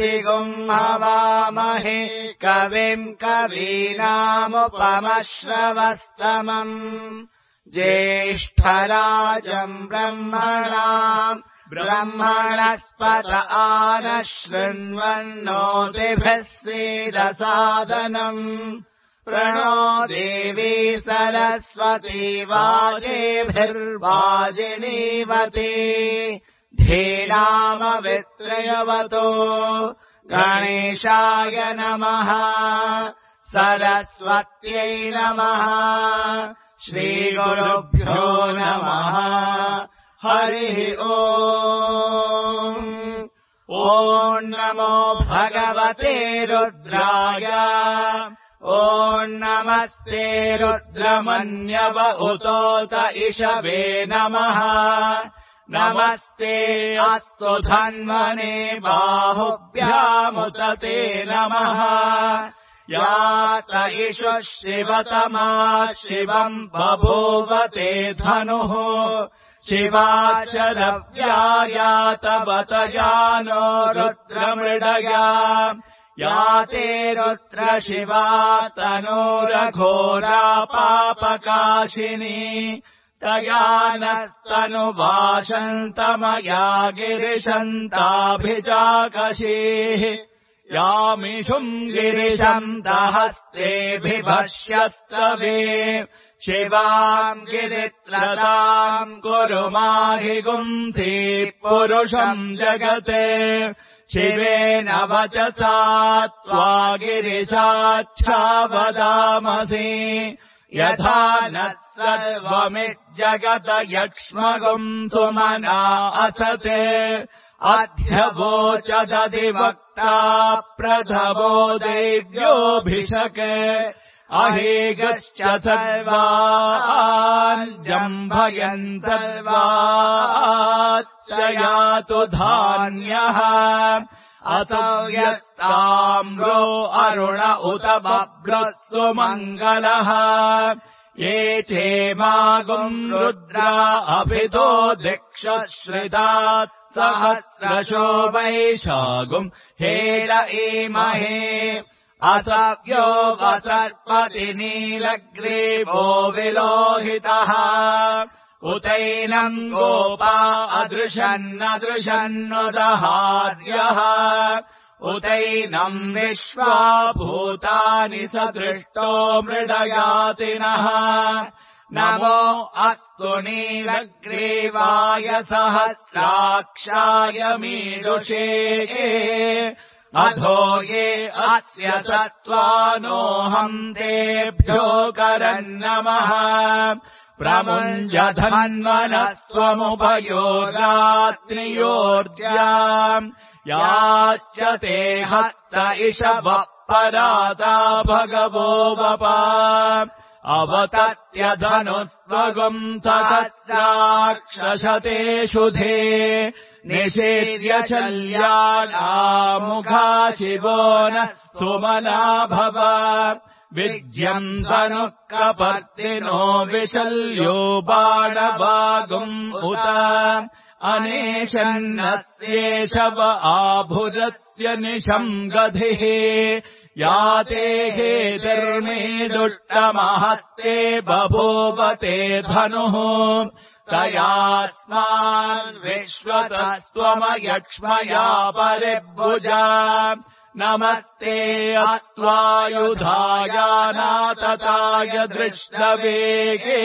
स्वस्तिगुम् हवामहे कविम् कवीनामुपमश्रवस्तमम् ज्येष्ठराजम् ब्रह्मणस्पत आनः शृण्वन्नोतिभिः सीदसादनम् प्रणो देवी सरस्वती वाजेभिर्वाजिनीवती धीनामवित्रयवतो गणेशाय नमः सरस्वत्यै नमः श्रीगुरुभ्यो नमः हरिः ओम् ॐ नमो भगवते रुद्राय ॐ नमस्ते रुद्रमन्यव उतोत इषवे नमः नमस्ते अस्तु धन्वने बाहुभ्यामुत ते नमः यात इषुः शिवतमा शिवम् बभूवते धनुः शिवाशरव्यायात वतयानो रुद्रमृडया याते रुद्र शिवा तनोरघोरा पापकाशिनी तया नस्तनुवाशन्तमया गिरिशन्ताभिजाकशीः यामिषुम् गिरिशन्तहस्तेऽभिभष्यस्तवे शिवाम् गिरित्रदाम् कुरु माहि गुंसि पुरुषम् जगते शिवेन वचसा त्वा गिरिशाच्छावदामसि यथा नः सर्वमिज्जगत यक्ष्मगुम् सुमना असते अध्यवोचदधिवक्ता प्रथमो दैव्योऽभिषके अहेगश्च सर्वान् जम्भयन् सर्वाश्च यातु धान्यः असौ यस्ताम्रो अरुण उत बभ्रः सुमङ्गलः ये चेमागुम् रुद्रा अभितो दिक्षश्रितात् सहस्रशो वैशागुम् हेल ईमहे असव्यो वसर्पति नीलग्रीवो विलोहितः उतैनम् गोपा अदृशन्नदृशन्नुदहार्यः उतैनम् विश्वा भूतानि सदृष्टो मृडयातिनः नमो अस्तु नीलग्रीवाय सहस्राक्षाय मीदुषे अधो ये अस्य सत्त्वानोऽहम् तेभ्यो करन्नमः प्रमुञ्जधन्वनस्त्वमुभयोरात्रियोर्ज्याम् याश्च ते हस्त इषवः पराता भगवो वपा अवतत्यधनुस्त्वगुम् सहस्राक्षशते शुधे निषेर्य शल्यामुखा शिवो नः सुमना भव विज्यम् धनुः कपर्दिनो विशल्यो बाणवागुम् उत अनेशन्नस्येषव आभुजस्य निशम् गधिः याते हेतिर्मे दुष्टमहस्ते बभूवते धनुः तयास्मान् विश्वतस्त्वमयक्ष्मया परिभुजा नमस्ते अस्त्वायुधायानातताय दृष्टवेगे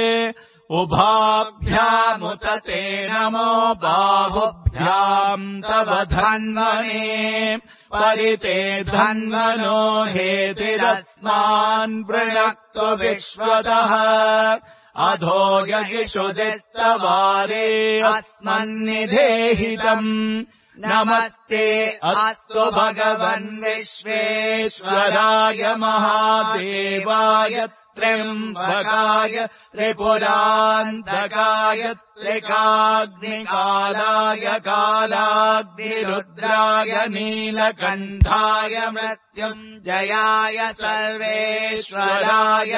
उभाभ्यामुत ते नमो बाहुभ्याम् तव धन्वने परिते धन्वनो हेतिरस्मान् वृणक्तु विश्वतः अधो ययिषुदिस्तवारे अस्मन्निधेहितम् नमस्ते अस्तु भगवन् विश्वेश्वराय महादेवाय त्र्यम्बकाय त्रिपुरान्तकाय त्रिकाग्निकालाय कालाग्निरुद्राय नीलकण्ठाय मृत्युञ्जयाय सर्वेश्वराय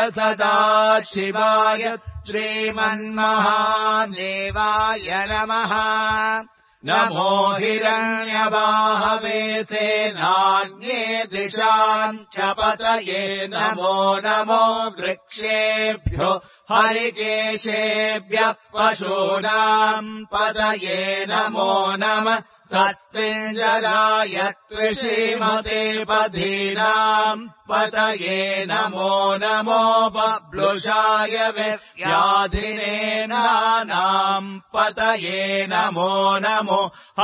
सदाशिवाय श्रीमन्महादेवाय नमः नमो हिरण्यबाहवे सेनाग्ने दिशाम् च पतये नमो नमो वृक्षेभ्यो हरिकेशेभ्यः पशूनाम् पतये नमो नमः सस्मिञ्जराय त्विषीमते पदीनाम् पतये नमो नमो बब्लुषाय व्याधिनेनानाम् पतये नमो नमो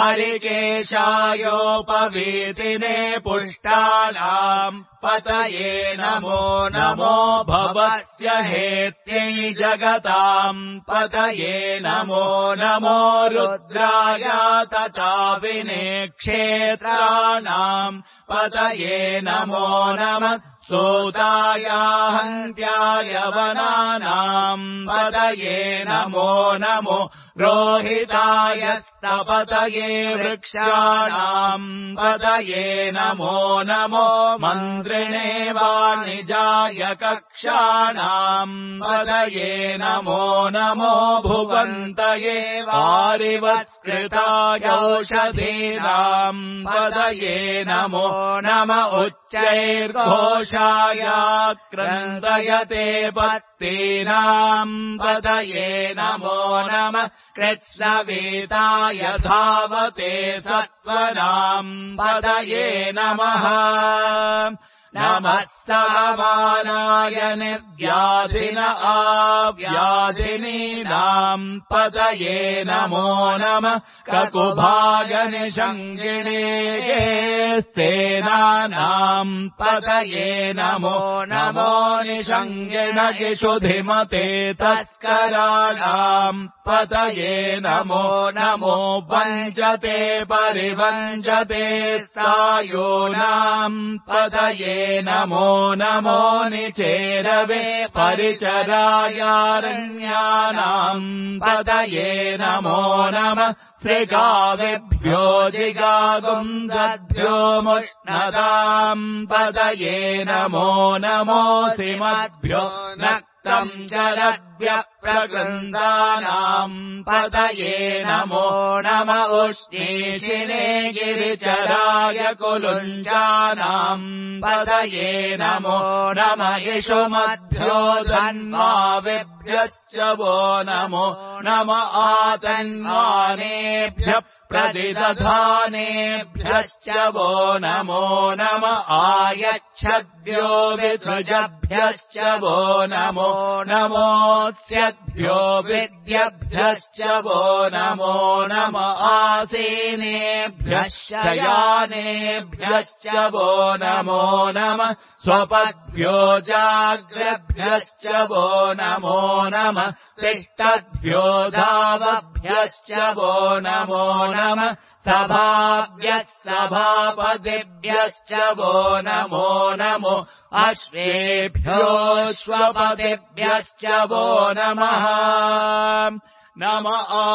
हरिकेशायोपवीतिने पुष्टानाम् पतये नमो नमो भवस्य हेत्यै जगताम् पतये नमो नमो रुद्राय तथा विने क्षेत्राणाम् पतये नमो नमः सूताय हन्त्याय वनानाम् पतये नमो नमो रोहिताय स्तपतये वृक्षाणाम् पतये नमो नमो मन्त्रिणे वाणिजाय कक्षाणाम् पतये नमो नमो भुवन्तये वारिवत्कृताय औषधीनाम् पतये नमो नम उच्चैर्घोषाय क्रन्दयते पत्तीनाम् पतये नमो नमः कृत्स्नवीताय धावते सत्त्वनाम् पतये नमः नमः सहमानाय निर्व्याधिन आव्याधिनीनाम् पतये नमो नमः ककुभाय निषङ्गिणे स्तेनानाम् पतये नमो नमो निषङ्गिण इषुधिमते तस्कराणाम् पतये नमो नमो वञ्चते परिवञ्चते स्थायूनाम् पतये नमो नमो निचेरवे परिचरायारण्यानाम् पतये नमो नमः श्रीगावेभ्यो जिगागुंसद्भ्यो मुष्णदाम् पतये नमो नमो श्रीमद्भ्यो नक्तम् चरद्भ्यः प्रकृन्दानाम् पतये नमो नम उष्णीषिणे गिरिचराय कुलुञ्जानाम् पतये नमो नम इषुमद्भ्यो धन्वाविभ्यश्च वो नमो नम आतन्वानेभ्यः प्रतिदधानेभ्यश्च वो नमो नम आयच्छद्भ्यो विसृजभ्यश्च वो नमो नमोऽस्यद्भ्यो विद्यभ्यश्च वो नमो नम आसीनेभ्यः शयानेभ्यश्च वो नमो नम स्वपद्भ्यो जाग्रभ्यश्च वो नमो नम तिष्ठद्भ्यो धावभ्यश्च वो नमो नम सभाभ्यः सभापतिभ्यश्च वो नमो नमो अश्वेभ्योऽश्वपतिभ्यश्च वो नमः नम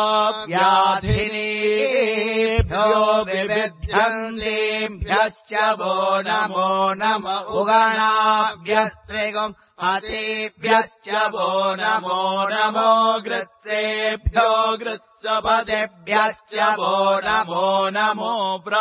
आव्याधिनीभ्यो विविध्यन्तीभ्यश्च वो नमो नम उगणाभ्यस्त्रिगम् अतीभ्यश्च वो नमो नमो गृत्सेभ्यो गृत्सपतिभ्यश्च वो नमो नमो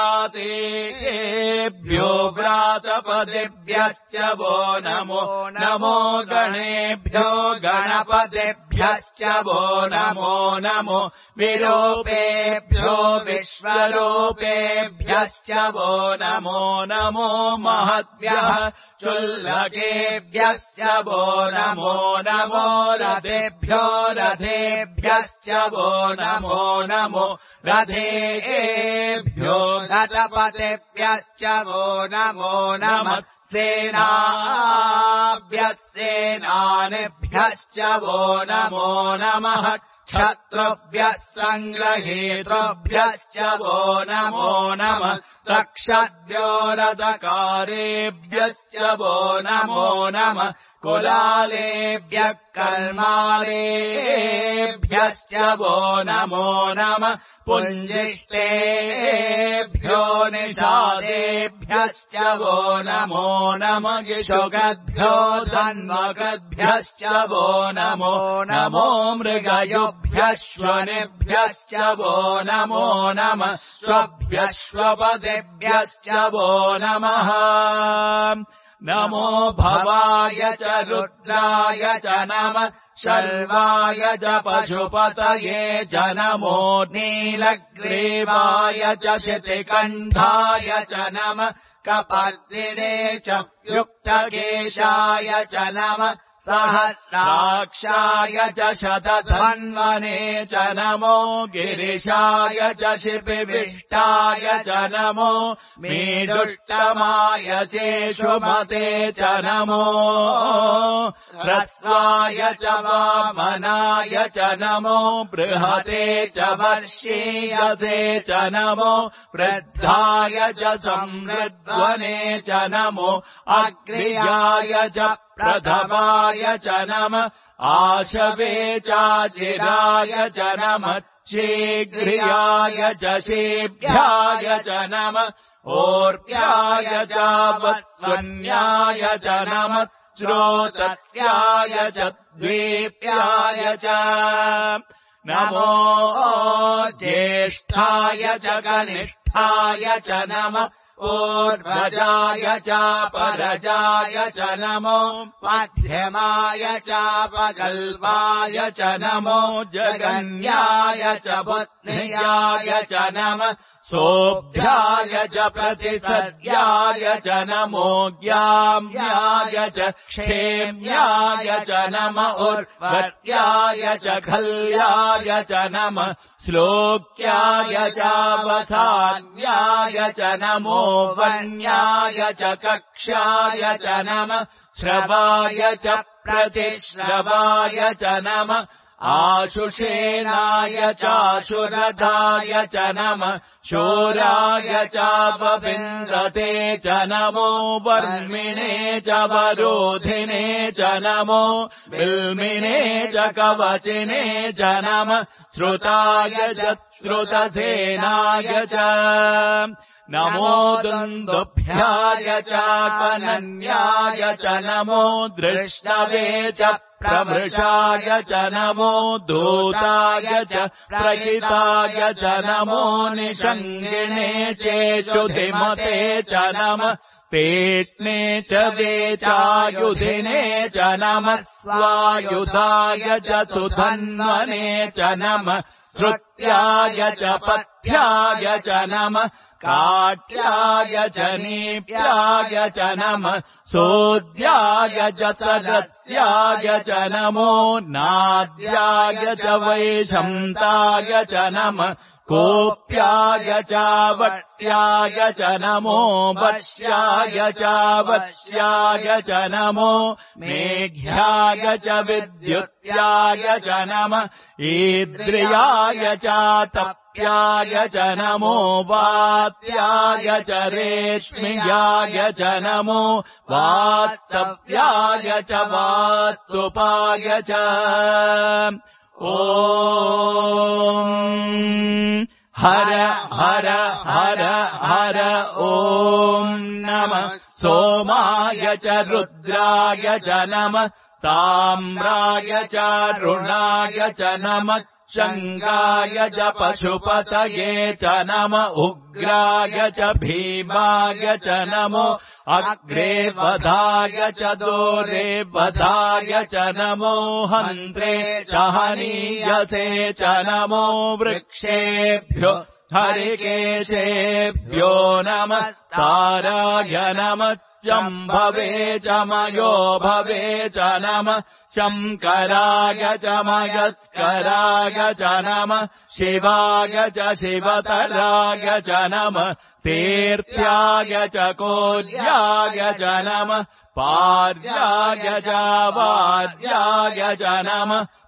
व्रातेभ्यो व्रातपतिभ्यश्च वो नमो नमो गणेभ्यो गणपतिभ्यश्च वो नमो नमो विरूपेभ्यो विश्वरूपेभ्यश्च वो नमो नमो महद्भ्यः चुल्लकेभ्यश्च वो नमो नमो रथेभ्यो रथेभ्यश्च वो नमो नमो रथेभ्यो रथपतेभ्यश्च वो नमो नमः सेनाभ्यः सेनानिभ्यश्च वो नमो नमः क्षत्रुभ्यः सङ्ग्रहेतृभ्यश्च वो नमो नमः तक्षद्यो रथकारेभ्यश्च वो नमो नमः कुलालेभ्यः कर्मालेभ्यश्च वो नमो नमः पुञ्जिष्टेभ्यो निषादेभ्यश्च वो नमो नमः गिषुगद्भ्यो धन्वगद्भ्यश्च वो नमो नमो मृगयोभ्यश्वनेभ्यश्च वो नमो नमः स्वभ्यश्वपदेभ्यश्च वो नमः नमो भवाय च रुद्राय च नमः शर्वाय च पशुपतये च नमो नीलग्रीवाय च शितिकण्ठाय च नमः कपर्दिने च युक्तकेशाय च नमः सहस्राक्षाय च शतधन्वने च नमो गिरिशाय च शिपिविष्टाय च नमो मीदुष्टमाय चेषुमते च नमो ह्रस्वाय च वामनाय च नमो बृहते च वर्षीयसे च नमो वृद्धाय च संवृद्ध्वने च नमो अग्र्याय च प्रथमाय च नमः आशवे चाचिराय च नमः शीघ्रियाय च शीभ्याय च नमः ओर्प्याय च वस्वन्याय च नमः श्रोतस्याय च द्वीप्याय च नमो ज्येष्ठाय च कनिष्ठाय च नमः ऊर्ध्वजाय च परजाय च नमो मध्यमाय च पगल्वाय च नमो जगन्याय च बुद्ध्याय च नमः सोऽभ्याय च प्रतिसद्याय च नमो ज्ञाम्याय च क्षेम्याय च नम उर्वर्याय च खल्याय च नमः श्लोक्याय च वसान्याय च नमो वन्याय च कक्ष्याय च नमः श्रवाय च प्रतिश्रवाय च नमः आशुषेणाय चाशुरथाय च नमः शूराय चापविन्द्रते च नमो वर्मिणे च वरोधिने च नमो विल्मिने च कवचिने च नमः श्रुताय च श्रुतसेनाय च नमो दुन्दुभ्याय च कनन्याय च नमो दृष्टवे च प्रभृशाय च नमो दूताय च प्रहिताय च नमो निषङ्गिणे चेषुधिमते च नमः पेष्णे च वेचायुधिने च नमः स्वायुधाय च सुधन्वने च नमः श्रुत्याय च पथ्याय च नमः काट्याय च नीप्याय च नमः सोद्याय च सदस्याय च नमो नाद्याय च वैशन्ताय च नमः कोप्याय च वट्याय च नमो वश्याय च वश्याय च नमो मेघ्याय च विद्युत्याय च नमः ईद्रियाय च तप्याय च नमो वात्याय च रेश्म्याय च नमो वास्तव्याय च वास्तुपाय च ॐ हर हर हर हर ॐ नमः सोमाय च रुद्राय च नमः ताम्राय च रुणाय च नमः शङ्गाय च पशुपतये च नम उग्राय च भीमाय च नमो अग्रे वधाय च दोरे वधाय च नमो हन्त्रे च हनीयसे च नमो वृक्षेभ्यो हरिकेशेभ्यो नमः ताराय नमः जम्भवे च मयो भवे च नमः शङ्कराय च मयस्कराय च नमः शिवाय च शिवतराय च नमः तीर्थ्याय च कोल्याय च नमः पार्याय च वार्याय च नमः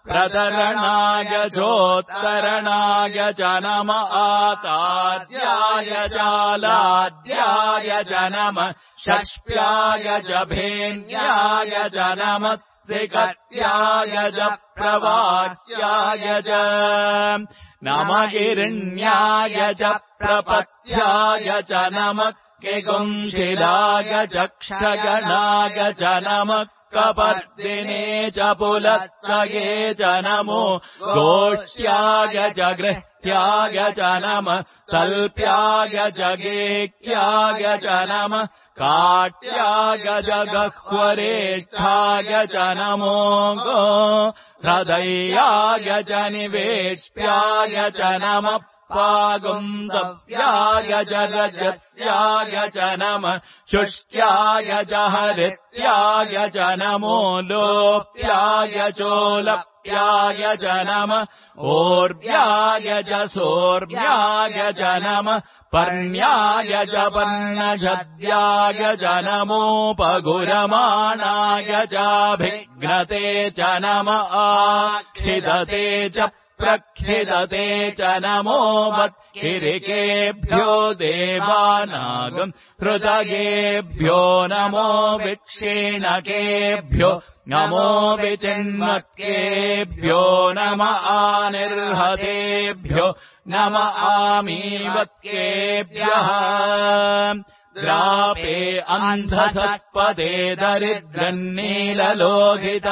प्रतरणाय चोत्तरणाय च नम आताद्याय चालाद्याय च नम षष्प्याय च भेन्याय च नम त्रिकट्याय च प्रवाच्याय च नम गिरिण्याय च प्रपत्याय च नम किगुंशिलाय च क्षगणाय च नम कपर्दिने च पुलस्तये च नमो गोष्ठ्याय च गृह्याय च नम तल्प्याय च गेक्याय च नम काट्याय च गह्वरेष्ठाय च नमो गो हृदयाय च निवेश्याय च नम पागुंसव्याय च रजस्याय च नम शुष्क्याय च हरित्याय च नमो लोप्याय चोलप्याय च नम ओर्व्याय च सोर्व्याय च नम पर्ण्याय च पर्णशद्याय च नमोपगुरमाणाय चाभिघ्नते च नम आक्षिदते च प्रक्षिदते च नमो वत्किरिकेभ्यो देवानागम् हृदयेभ्यो नमो विक्षीणकेभ्यो नमो विचिन्वत्केभ्यो नम आनिर्हतेभ्यो नम आमीवत्केभ्यः द्रापे अन्धसत्पदे दरिद्रन्नीललोहिता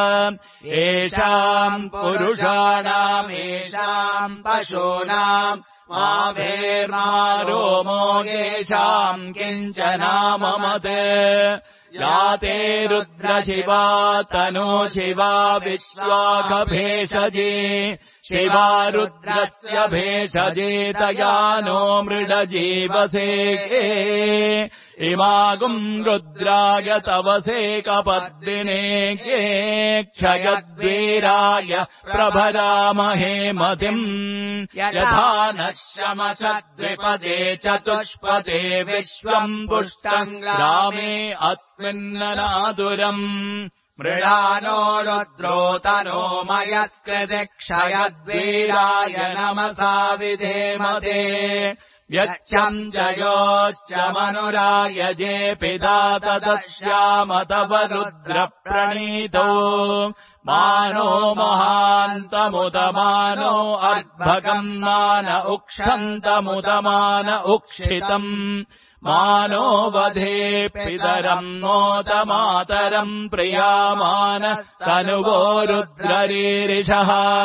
येषाम् पुरुषाणाम् येषाम् पशूनाम् माभेर्मारोमो येषाम् किञ्चनाममत् याते रुद्रशिवा तनो शिवा विश्वाखभेषजे शिवा रुद्रस्य भेषजे तया नो मृडजीवसे इमागुम् रुद्राय तवसे कपद्दिने क्षयद्वीराय प्रभरामहे मतिम् यथा नः शमशद्विपदे चतुष्पदे विश्वम् पुष्टम् ग्रामे अस्मिन्ननादुरम् मृडानो रुद्रोतनो मयस्कृति क्षयद्वीराय नमसा विधेमते यच्छम् जयोश्च मनुराय जे पिता तदश्याम तव रुद्रप्रणीतो मानो महान्तमुदमानो अर्भकम् मान उक्षन्तमुदमान उक्षितम् मानो वधे पितरम् नोतमातरम् प्रियामान तनुवो रुद्ररीरिषः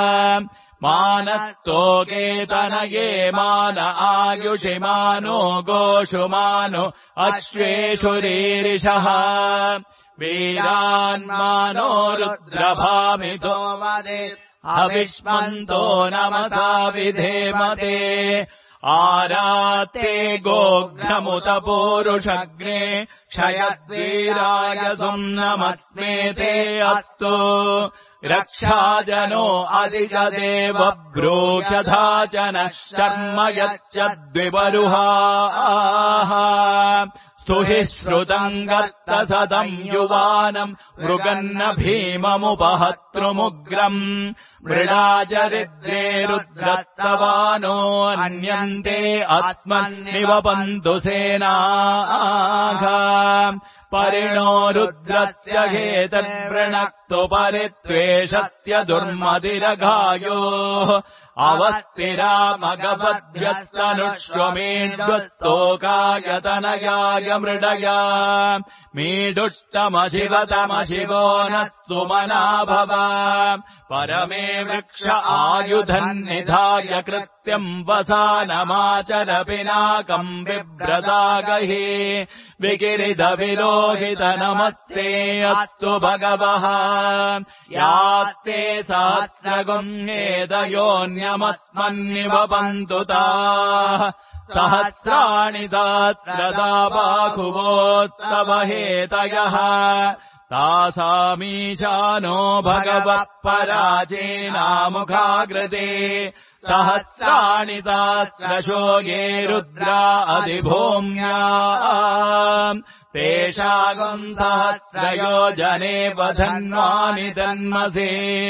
मानस्तोकेतनये मान आयुषि मानो गोषु मानो अश्वेषु रीरिषः वीरान्मानो रुद्रभामितो वदे अविष्मन्तो नमसा विधेमते आराते गोघ्नमुत पूरुषग्ने क्षयद्वीराय सुम्नमस्मेते अस्तु रक्षाजनो अधिजदेव ब्रूषधा च नः शर्म यच्च द्विबरुहाः स्तुहि श्रुतम् गर्तसदम् युवानम् मृगन्न भीममुपहतृमुग्रम् मृडाचरिद्रे रुद्रस्तवानो अन्यन्ते अस्मन्निवपन्तु सेनाः परिणो रुद्रस्य हेतर्वृणक्तु परित्वेषस्य दुर्मतिरघायोः अवस्तिरामगवद्भ्यस्तनुष्वमेढ्यस्तोकायतनयाय मृडया मीडुष्टमशिवतमशिवो नः सुमना भव परमे वृक्ष आयुधन्निधाय कृत्यम् वसानमाचर पिनाकम् बिभ्रदागहि विकिरिदविलोहित नमस्ते अस्तु भगवः यास्ते सहस्रगुण्येदयोन्यमस्मन्निवपन्तु ताः सहस्राणि सहस्रदा बाहुवोत्तव हेतयः तासामीशानो भगवः पराचेनामुखाग्रते सहस्राणि सहस्रशो ये रुद्रा अधिभूम्या तेषागुम् सहस्रयोजने वधन्वानि तन्मसे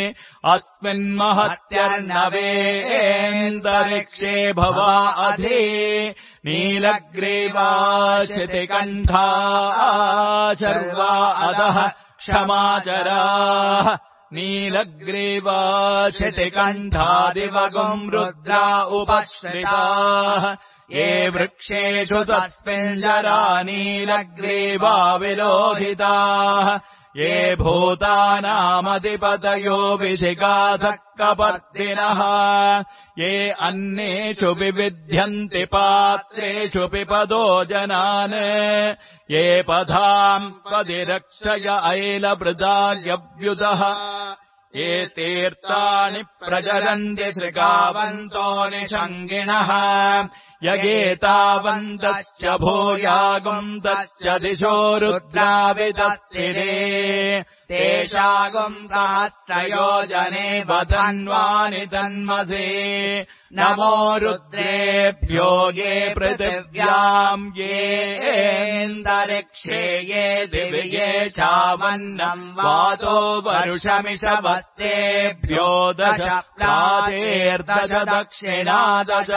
अस्मिन्महत्यर्णवेन्दरिक्षे भवा अधि नीलग्रीवा क्षितिकण्ठा शर्वा अधः क्षमाचराः नीलग्रीवा क्षितिकण्ठादिवगुम् रुद्रा उपश्रिताः ये वृक्षेषु तस्मिञ्जरा नीलग्रीवा विलोहिताः ये भूतानामधिपतयो विशिखासः कपर्दिनः ये अन्येषु विविध्यन्ति पात्रेषु पिपदो जनान् ये पधाम् पदिरक्षय ऐलवृदार्यव्युतः ये तीर्थानि प्रचरन्ति श्रृगावन्तो निषङ्गिणः यगेतावन्तश्च भूयागुंसश्च दिशो रुद्रावितस्थिरे तेषागुम् सहस्रयोजने वधन्वानि तन्मसे नमो रुद्रेभ्यो ये पृथिव्याम् येऽन्तरिक्षे ये दिवि ये चावन्नम् वातो वरुषमिषवस्तेभ्यो दश प्राचेर्दश दक्षिणा दश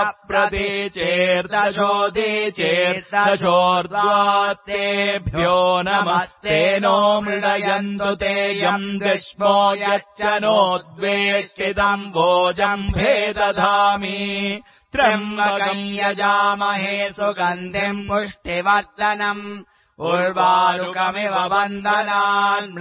प्रतीचेर्दशोदीचेर्दशोर्ध्वास्तेभ्यो नमस्तेनो मृडयन्तु ते यम् विष्मो यच्च नोद्वेष्टितम् भोजम्भे दधामि त्र्यम्बकम् यजामहे सुगन्धिम् पुष्टिवर्धनम् उर्वारुकमिव वन्दनान्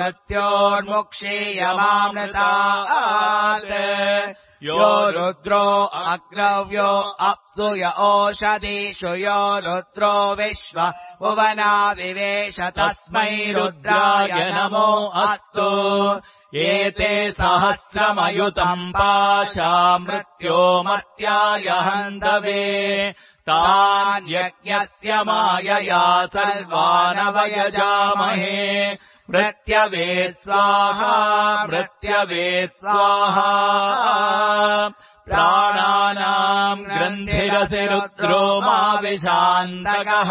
मृत्योर्मुक्षीयमामृतात् यो रुद्रो अग्रव्यो अप्सु य ओषधीषु यो रुद्रो विश्व भुवना विवेश तस्मै रुद्राय नमो अस्तु एते सहस्रमयुतम् पाशा मृत्यो मत्याय हन्तवे तान्यज्ञस्य मायया सर्वानवयजामहे मृत्यवे स्वाहा मृत्यवे स्वाहा प्राणानाम् ग्रन्थिरसि रुद्रो मा विशान्तकः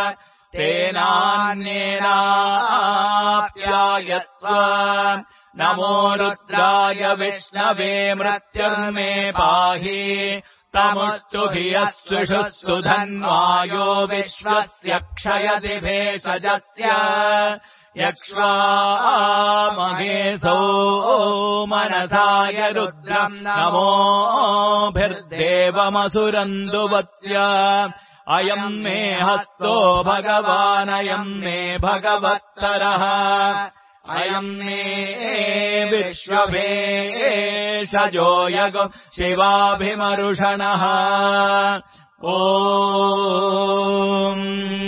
तेनान्येनाप्यायस्व नमो रुद्राय विष्णवे मृत्युर्मे पाहि तमुस्तु हि यस्विषुः सुधन्वायो विश्वस्य क्षयति भेषजस्य यक्ष्वामहेसो मनसाय रुद्रम् नमोभिर्देवमसुरन्दुवस्य अयम् मे हस्तो भगवानयम् मे भगवत्तरः अयम् मे विश्वभेषजो यगो शिवाभिमरुषणः ॐ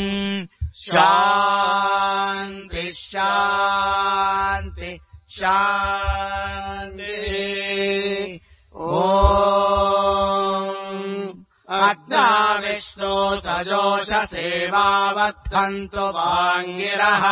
शान्ति शान्ति शान्ति ॐ अग्ना विष्णो सजोषसेवावद्धन्तु वाङ्गिरः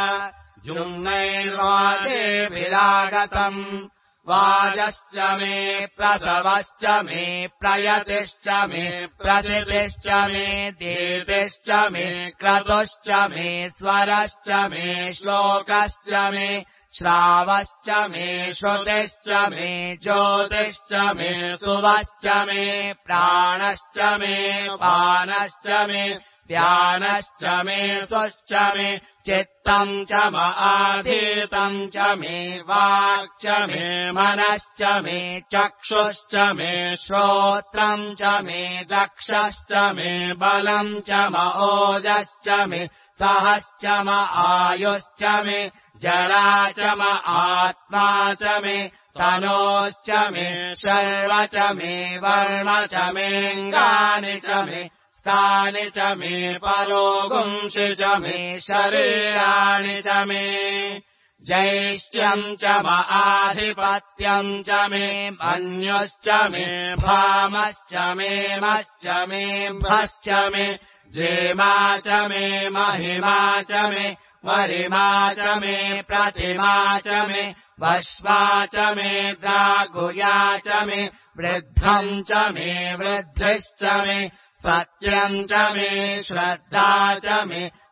जुम्नैर्वाजेभिरागतम् वाजश्च मे प्रसवश्च मे प्रयतिश्च मे प्रसितिश्च मे दीर्तिश्च मे क्रतुश्च मे स्वरश्च मे श्लोकश्च मे श्रावश्च मे श्रुतिश्च मे ज्योतिश्च मे सुवश्च मे प्राणश्च मे पानश्च मे व्यानश्च मे स्वश्च मे चित्तम् च आधीतम् च मे वाक् च मे मनश्च मे चक्षुश्च मे श्रोत्रम् च मे दक्षश्च मे बलम् च ओजश्च मे सहश्च आयुश्च मे जरा च आत्मा च मे तनोश्च मे शर्व च मे वर्म च मेऽङ्गानि च मे तानि च मे परोगुंसि च मे शरीराणि च मे जैष्ठ्यम् च आधिपत्यम् च मे मन्युश्च मे भामश्च मे मश्च मे भश्च मे जेमा च मे महिमा च मे वरिमा च मे प्रतिमा च मे वश्वा च मे द्रागुया च मे वृद्धम् च मे वृद्धिश्च मे सत्यम् च मे श्रद्धा च मे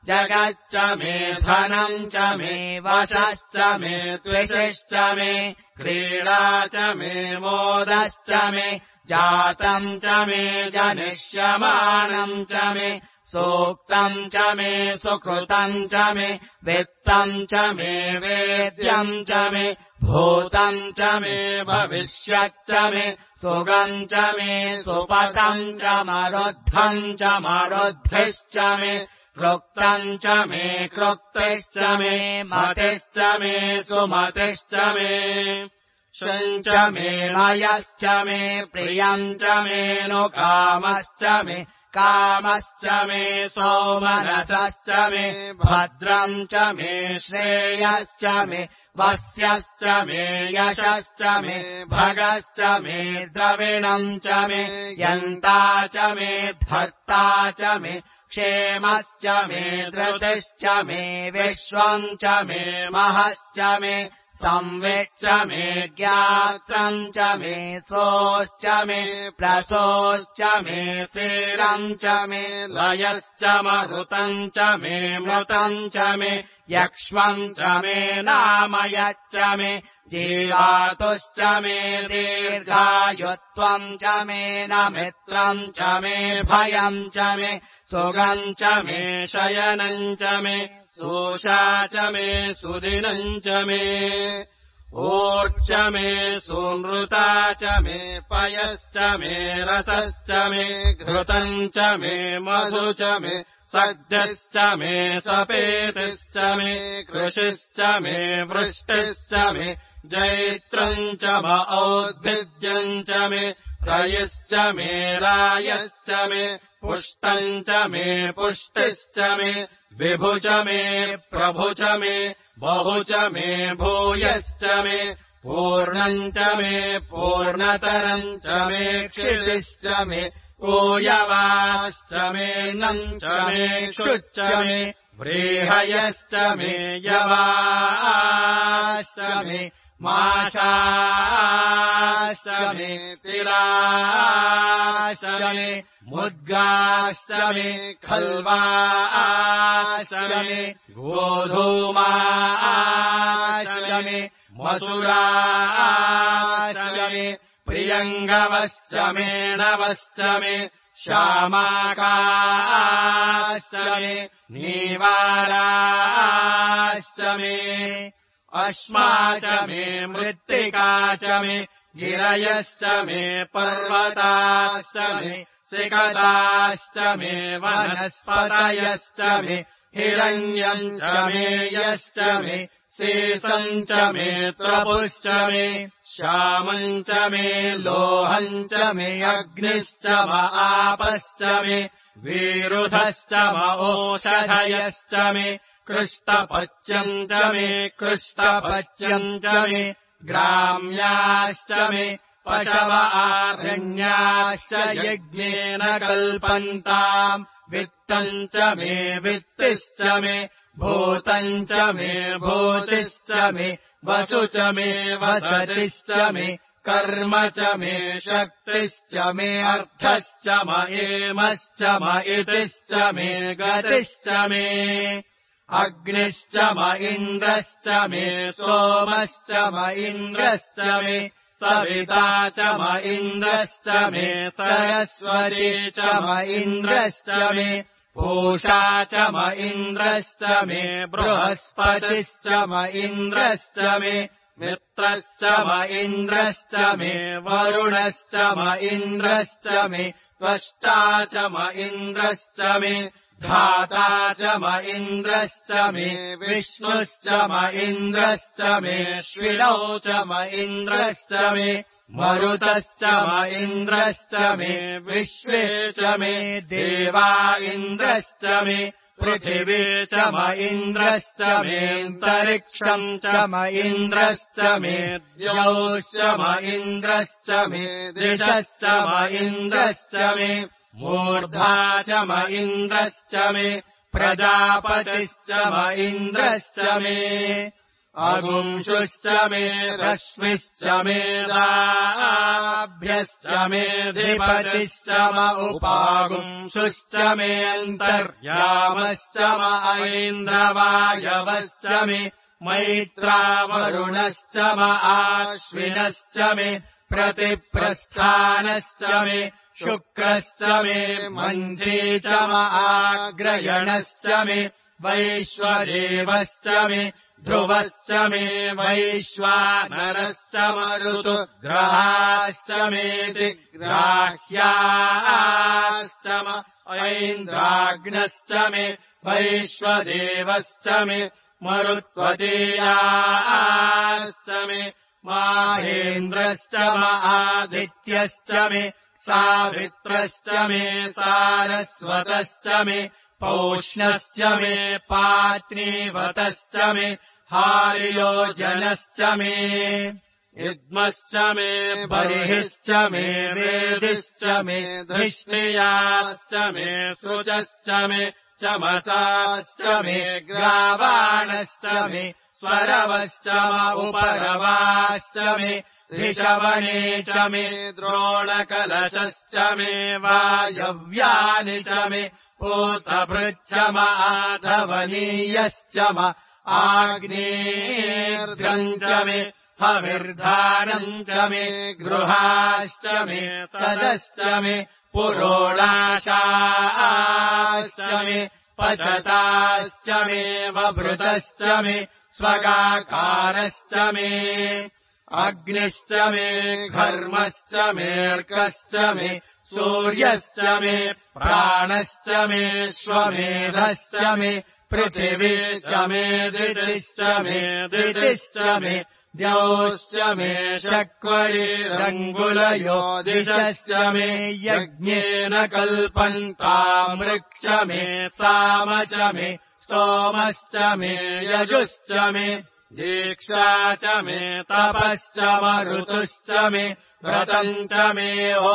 जगच्च मे धनम् च मे वशश्च मे द्विषश्च मे क्रीडा च मे मोदश्च मे जातम् च मे जनिष्यमाणम् च मे सूक्तम् च मे सुकृतम् च मे वित्तम् च मे वेद्यम् च मे भूतम् च मे भविष्यच्च मे सुगम् च मे सुपथम् च मरुद्धम् च मरुद्धिश्च मे क्लुप्तम् च मे क्लुप्तिश्च मे मतिश्च मे सुमतिश्च मे श्रम् च मे मयश्च मे प्रियम् च मे नुकामश्च मे कामश्च मे सोमनसश्च मे भद्रम् च मे श्रेयश्च मे वस्यश्च मे यशश्च मे भगश्च मे द्रविणम् च मे यन्ता च मे धर्ता च मे क्षेमश्च मे धृतिश्च मे विश्वम् च मे महश्च मे संविच्च मे ज्ञात्रम् च मे सोश्च मे प्रसोश्च मे क्षीरम् च मे लयश्च मरुतम् च मे मृतम् च मे यक्ष्मम् च मे नामयच्च मे जीवातुश्च मे दीर्घायुत्वम् च मे नमित्रम् च मे भयम् च मे सुगम् च मे शयनम् च मे सोषा च मे सुदिनम् च मे ओच्च मे सुमृता च मे पयश्च मे रसश्च मे घृतम् च मे मधु च मे सद्यश्च मे सपेतिश्च मे कृषिश्च मे वृष्टिश्च मे जैत्रम् च म औद्भिद्यम् च मे रयिश्च मे रायश्च मे पुष्टम् च मे पुष्टिश्च मे विभु च मे प्रभु च मे बहु च मे भूयश्च मे पूर्णम् च मे पूर्णतरम् च मे क्षितिश्च मे कोयवाश्च मे नम् च मे क्षुच्च मे व्रीहयश्च मे यवाश्च मे माशाश्च मे तिलाश्च मे मुद्गाश्च मे खल्वाश्च मे गोधूमाश्च मे मसुराश्च मे प्रियङ्गवश्च मे नवश्च मे श्यामाकाश्च मे नीवाराश्च मे अश्मा च मे मृत्तिका च मे गिरयश्च मे पर्वताश्च मे सिकताश्च मे वनस्पतयश्च मे हिरण्यम् च मे यश्च मे शेषम् च मे त्रपुश्च मे श्यामम् च मे लोहम् च मे अग्निश्च म आपश्च मे विरुधश्च म ओषधयश्च मे कृष्टपच्यम् च मे कृष्टपच्यम् च मे ग्राम्याश्च मे पशव आरण्याश्च यज्ञेन कल्पन्ताम् वित्तम् च मे वित्तिश्च मे भूतम् च मे भूतिश्च मे वसु च मे वसतिश्च मे कर्म च मे शक्तिश्च मे अर्थश्च म एमश्च म इतिश्च मे गतिश्च मे अग्निश्च म इन्द्रश्च मे सोमश्च म इन्द्रश्च मे सविता च म इन्द्रश्च मे सरस्वती च म इन्द्रश्च मे पूषा च म इन्द्रश्च मे बृहस्पतिश्च म इन्द्रश्च मे मित्रश्च म इन्द्रश्च मे वरुणश्च म इन्द्रश्च मे त्वष्टा च म इन्द्रश्च मे धाता च म इन्द्रश्च मे विष्णुश्च म इन्द्रश्च मे श्विनौ च म इन्द्रश्च मे मरुतश्च म इन्द्रश्च मे विश्वे च मे देवा इन्द्रश्च मे पृथिवी च म इन्द्रश्च मेऽन्तरिक्षम् च म इन्द्रश्च मे द्यौश्च म इन्द्रश्च मे दिशश्च म इन्द्रश्च मे मूर्धा च म इन्द्रश्च मे प्रजापतिश्च म इन्द्रश्च मे अगुंशुश्च मे रश्मिश्च मे दाभ्यश्च मे धिपतिश्च म उपागुंशुश्च मे अन्तर्यामश्च म ऐन्द्रवायवश्च मे मैत्रावरुणश्च म आश्विनश्च मे प्रतिप्रस्थानश्च मे शुक्रश्च मे मन्त्री च म आग्रयणश्च मे वैश्वदेवश्च मे ध्रुवश्च मे वैश्वानरश्च मरुतुग्रहाश्च मेति ग्राह्याश्च म ऐन्द्राग्नश्च मे वैश्वदेवश्च मे मरुत्वतीयाश्च मे माहेन्द्रश्च म आदित्यश्च मे सावित्रश्च मे सारस्वतश्च मे पौष्णश्च मे पात्नीवतश्च मे हार्योजनश्च मे इद्मश्च मे बर्हिश्च मे वेदिश्च मे धृष्णियाश्च मे शुचश्च मे चमसाश्च मे ग्रावाणश्च मे स्वरवश्च म उपरवाश्च मे ऋषवणे च मे द्रोणकलशश्च मे वायव्यानि च मे पूतभृच्च म आधवनीयश्च म आग्नेर्द्रम् च मे हविर्धानम् च मे गृहाश्च मे सदश्च मे पुरोणाशाश्च मे पचताश्च मे वभृतश्च मे स्वगाकारश्च मे अग्निश्च मे घर्मश्च मेऽर्कश्च मे सूर्यश्च मे प्राणश्च मे श्वमेधश्च मे पृथिवी च मे दितिश्च मे दितिश्च मे द्यौश्च मे शक्वरिरङ्गुलयो दिशश्च मे यज्ञेन कल्पन्तामृक्ष मे साम च मे स्तोमश्च मे यजुश्च मे दीक्षा च मे तपश्च मरुतुश्च मे व्रतम् च मे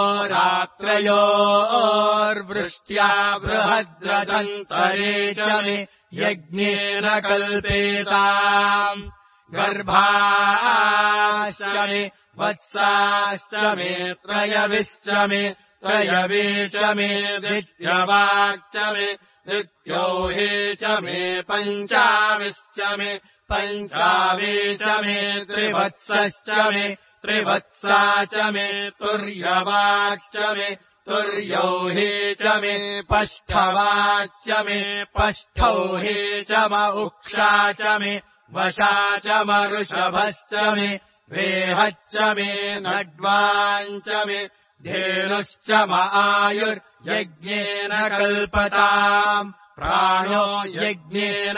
होरात्रयोर्वृष्ट्या बृहद्रदन्तरे च मे यज्ञेन कल्पेताम् गर्भाश्च मे वत्साश्च मे त्रयविश्च मे त्रयवी च मे दित्यवाक् च मे दित्योहे च मे पञ्चाविश्च मे पञ्चावी च मे त्रिवत्सश्च मे त्रिवत्सा च मे तुर्यवाक् च मे तुर्यौहे च मे पष्ठवाक् च मे पष्ठौहे च म उक्षा च मे वशा च मऋषभश्च मे वेहच्च मे नड्वाञ्च मे धेनुश्च म आयुर्यज्ञेन कल्पताम् प्राणो यज्ञेन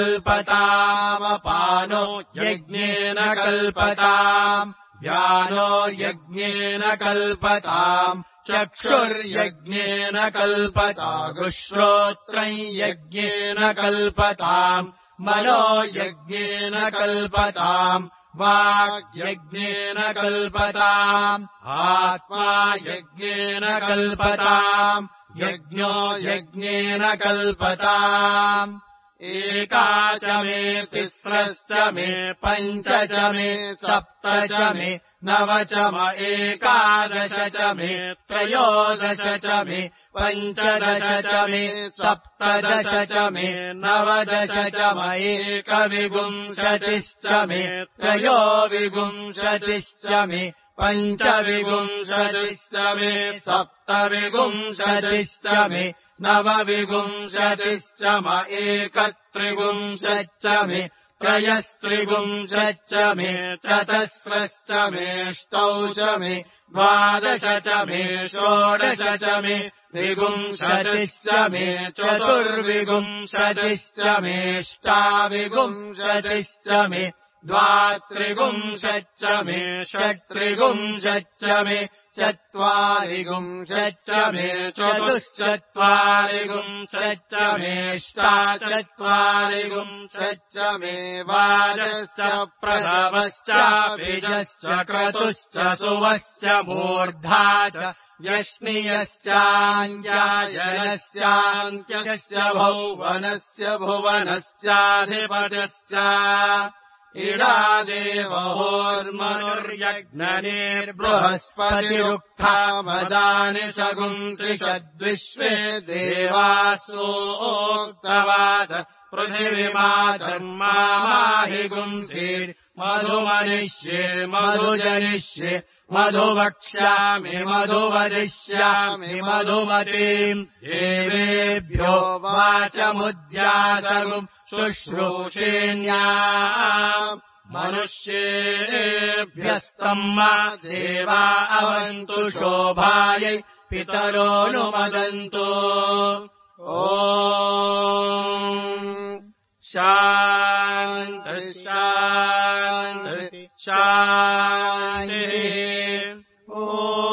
कल्पतामपानो यज्ञेन कल्पताम् व्यानो यज्ञेन कल्पताम् चक्षुर्यज्ञेन कल्पतागुश्रोत्रम् यज्ञेन कल्पताम् मनो यज्ञेन कल्पताम् वाग्यज्ञेन कल्पताम् आत्मा यज्ञेन कल्पताम् यज्ञो यज्ञेन कल्पताम् एका च मे तिस्रश्च मे पञ्च च मे सप्त च मे नव च म एकादश च मे त्रयोदश च मे पञ्चदश च मे सप्तदश च मे नवदश च म एकविंशतिश्च मे त्रयोविंशतिश्च मे पञ्चविंशतिश्च मे सप्तविंशतिश्च मे नवविंशतिश्च म एकत्रिंशच्च मे त्रयस्त्रिंशच्च मे चतस्रश्च मेऽष्टौ च मे द्वादश च मे षोडश च मे विंशतिश्च मे चतुर्विंशतिश्च मेऽष्टाविंशतिश्च मे द्वात्रिंशच्च मे षट्त्रिंशच्च मे चत्वारिंशच्च मे चतुश्चत्वारिंशच्च मेऽष्टाचत्वारिंशच्च मे वाजश्च प्रथमश्चाभिजश्च क्रतुश्च सुवश्च मूर्धा च यष्णियश्चाञ्जायनश्चान्त्यश्च भुवनस्य भुवनश्चाधिपतिश्च इडा देवहोर्मनुर्यज्ञनिर्बृहस्पतिरुक्था मदानि शगुंसृषद्विश्वे देवासोक्तवाच पृथिवीमाधर्माहि गुंसीर्मधुमनिष्ये मधुजनिष्ये मधुवक्ष्यामि मधुवदिष्यामि मधुमतीम् देवेभ्यो वाचमुद्यासगुम् शुश्रूषेण्या मनुष्येभ्यस्तम् देवा अवन्तु शोभायै पितरोऽनुमदन्तु ॐ शान्ति शान्ति शान्तिः ॐ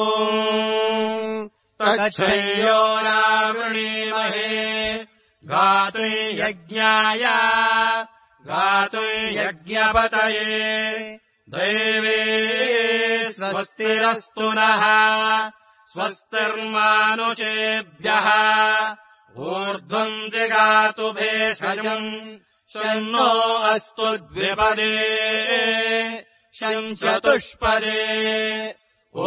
तच्छ्रेयो रावृणीमहे गातुम् यज्ञाय गातुम् यज्ञपतये दैवे स्वस्तिरस्तु नः स्वस्तिर्मानुषेभ्यः ऊर्ध्वम् जिगातु भेषजम् शन्नो अस्तु द्विपदे शञ्चतुष्पदे ॐ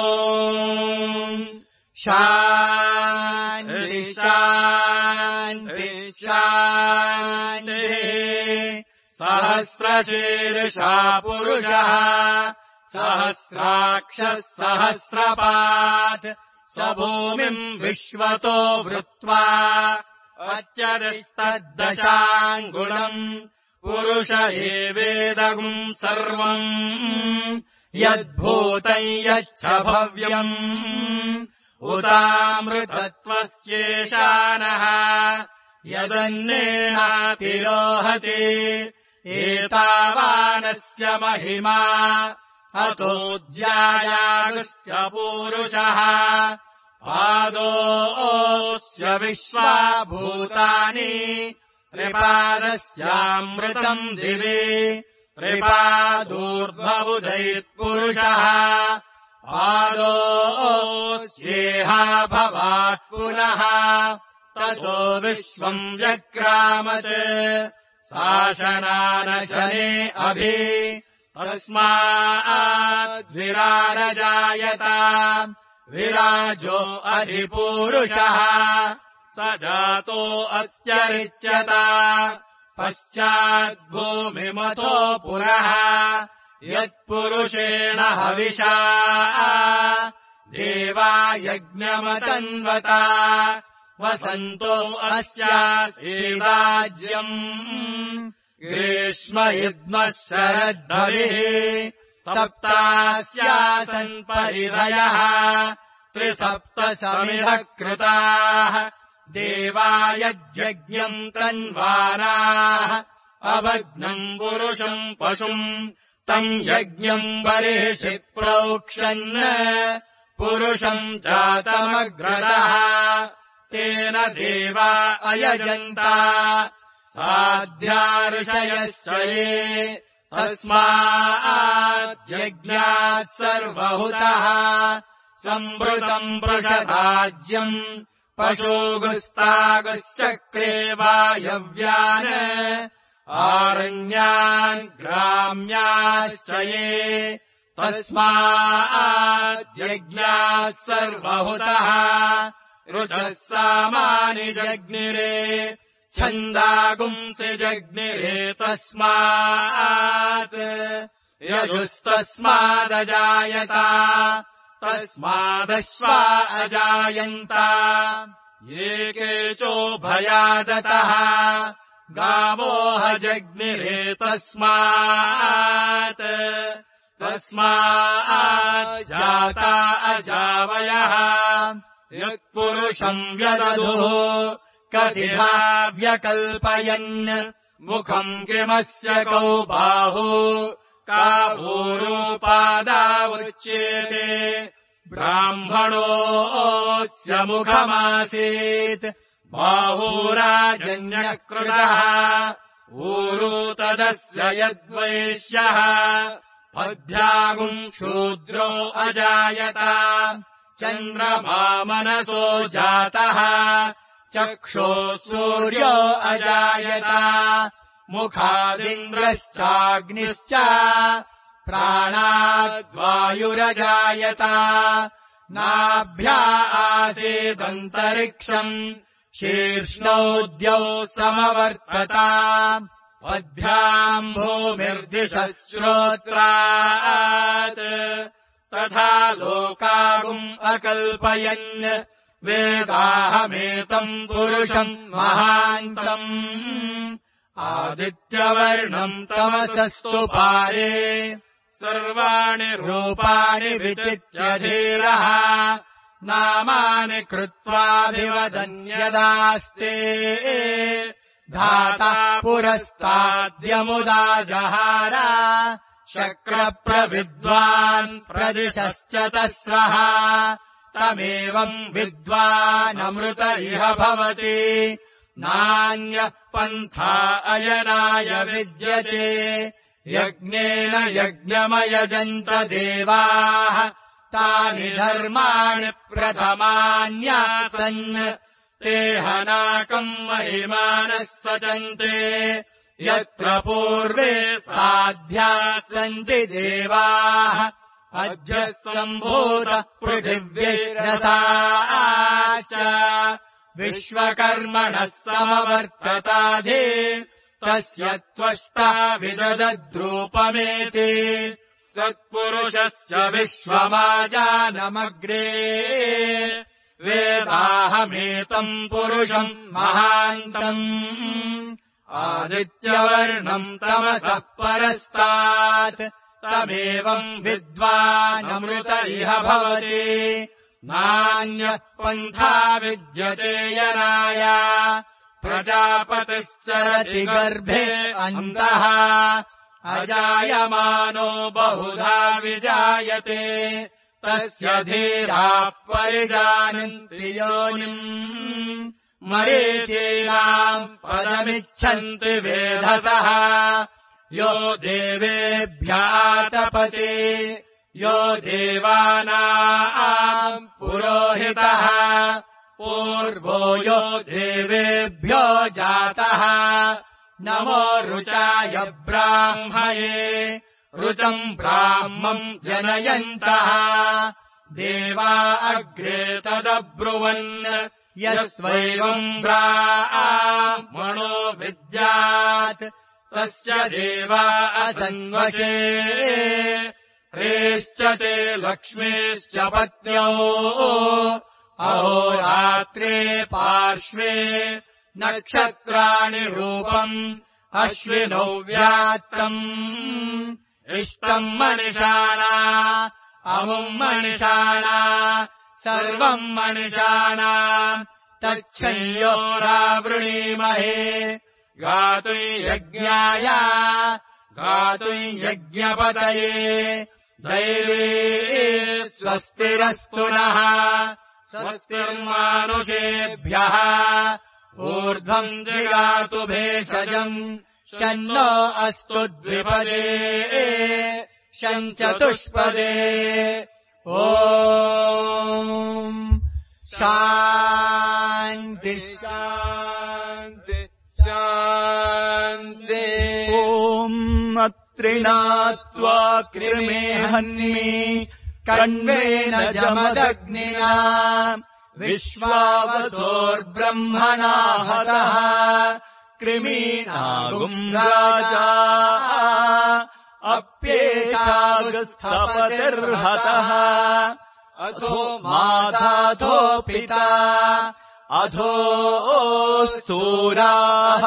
शान्ति शान्ति शान्तिः सहस्रशीर्षा पुरुषः सहस्राक्षः सहस्रपात् स भूमिम् विश्वतो वृत्वा अत्यरिस्तद्दशाङ्गुलम् पुरुष एवेदगुम् सर्वम् यद्भूतम् यच्च भव्यम् उतामृतत्वस्येषानः यदन्नेनातिरोहति एतावानस्य महिमा अतोऽध्यायागस्य पूरुषः पादोऽस्य विश्वाभूतानि त्रिपादस्यामृतम् दिवि त्रिपादूर्ध्वबुधैत्पुरुषः पादोऽस्येहा भवात् पुनः ततो विश्वम् व्यक्रामत् शासनानशने अभि तस्माद्विरारजायत विराजो अधिपूरुषः स जातो अत्यरिच्यत पश्चाद्भूमिमतो पुरः यत्पुरुषेण हविषा देवा यज्ञमतन्वत वसन्तो अस्यासीदाज्यम् ग्रीष्मयुग्मः शरद्धरिः सप्तास्यासन् परिधयः त्रिसप्तशमिः कृताः देवा यज्ञम् तन्वानाः अभग्नम् पुरुषम् पशुम् तम् यज्ञम् बर्हिषि प्रोक्षन् पुरुषम् जातमग्रतः तेन देवा अयजन्ता साध्या ऋषयश्च ये तस्माद्यज्ञात् सर्वहुतः सम्भृतम् पृषदाज्यम् पशुगुस्तागश्चक्रे वायव्यान् आरण्यान् ग्राम्याश्च ये तस्माद्यज्ञात् सर्वहुतः ऋषः सामानि जग्निरे छन्दागुंसि जग्निरे तस्मात् यजुस्तस्मादजायत तस्मादश्वा अजायन्त ये केचोभयादतः गावोह जग्निरे तस्माज्जाता अजावयः यत्पुरुषम् व्यदधुः कतिधा व्यकल्पयन् मुखम् किमस्य कौ बाहु का भूरूपादावुच्येते ब्राह्मणोऽस्य मुखमासीत् बाहूराजन्यकृतः ऊरू तदस्य यद्वैश्यः पद्भ्यागुम् शूद्रो अजायत चन्द्रमा मनसो जातः चक्षो सूर्यो अजायत मुखादिन्द्रश्चाग्निश्च प्राणाद्वायुरजायत नाभ्या आसीदन्तरिक्षम् शीर्ष्णोद्यौ समवर्तत पद्भ्याम् भूमिर्दिशः श्रोत्रात् तथा लोकागुम् अकल्पयन् वेदाहमेतम् पुरुषम् महान्तम् आदित्यवर्णम् तमसस्तु पारे सर्वाणि रूपाणि विचित्य धीरः नामानि कृत्वाभिवदन्यदास्ते धाता पुरस्ताद्यमुदा जहार शक्रप्रविद्वान् प्रदिशश्च तस्रः तमेवम् विद्वानमृत इह भवति नान्यः पन्था अयनाय विद्यते यज्ञेन यज्ञमयजन्त देवाः तानि धर्माणि प्रथमान्यासन् ते हनाकम् महिमानः सचन्ते यत्र पूर्वे साध्या सन्ति देवाः अद्य सम्भूतः पृथिव्यैरसा च विश्वकर्मणः समवर्तताधे तस्य त्वष्टा विददद्रूपमेति सत्पुरुषस्य विश्वमाजानमग्रे वेदाहमेतम् पुरुषम् महान्तम् आदित्यवर्णम् तमसः परस्तात् तमेवम् विद्वानमृत इह भवति नान्यः पन्था विद्यते यनाय प्रजापतिश्चरति गर्भे अन्तः अजायमानो बहुधा विजायते तस्य धीराः परिजानन्ति योनिम् मरीचीनाम् पदमिच्छन्ति वेधसः यो देवेभ्यातपते यो देवानाम् पुरोहितः पूर्वो यो देवेभ्यो जातः नमो रुचाय ब्राह्मये रुचम् ब्राह्मम् जनयन्तः देवा अग्रे तदब्रुवन् यस्त्वैवम् ब्राह्मणो विद्यात् तस्य देवा असन्वशे ह्रेश्च ते लक्ष्मीश्च पत्न्यो अहोरात्रे पार्श्वे नक्षत्राणि रूपम् अश्विनौ व्यात्तम् इष्टम् मनिषाणा अमुम् मनिषाणा सर्वम् मनिषाणा तच्छयोरावृणीमहे गातुम् यज्ञाय गातुम् यज्ञपतये दैवे स्वस्तिरस्तु नः स्वस्तिर्मानुषेभ्यः ऊर्ध्वम् जिगातु भेषजम् शन्नो अस्तु द्विपदे शम् चतुष्पदे ॐ शान्ति शान्ति शान्ति ॐ अत्रिणात्वा कृमे हन्मि कण्वेन जमदग्निना विश्वावसोर्ब्रह्मणा हतः कृमीणागुम् राजा अप्येषागस्थपतिर्हतः अधो माताधो पिता अधो सूराः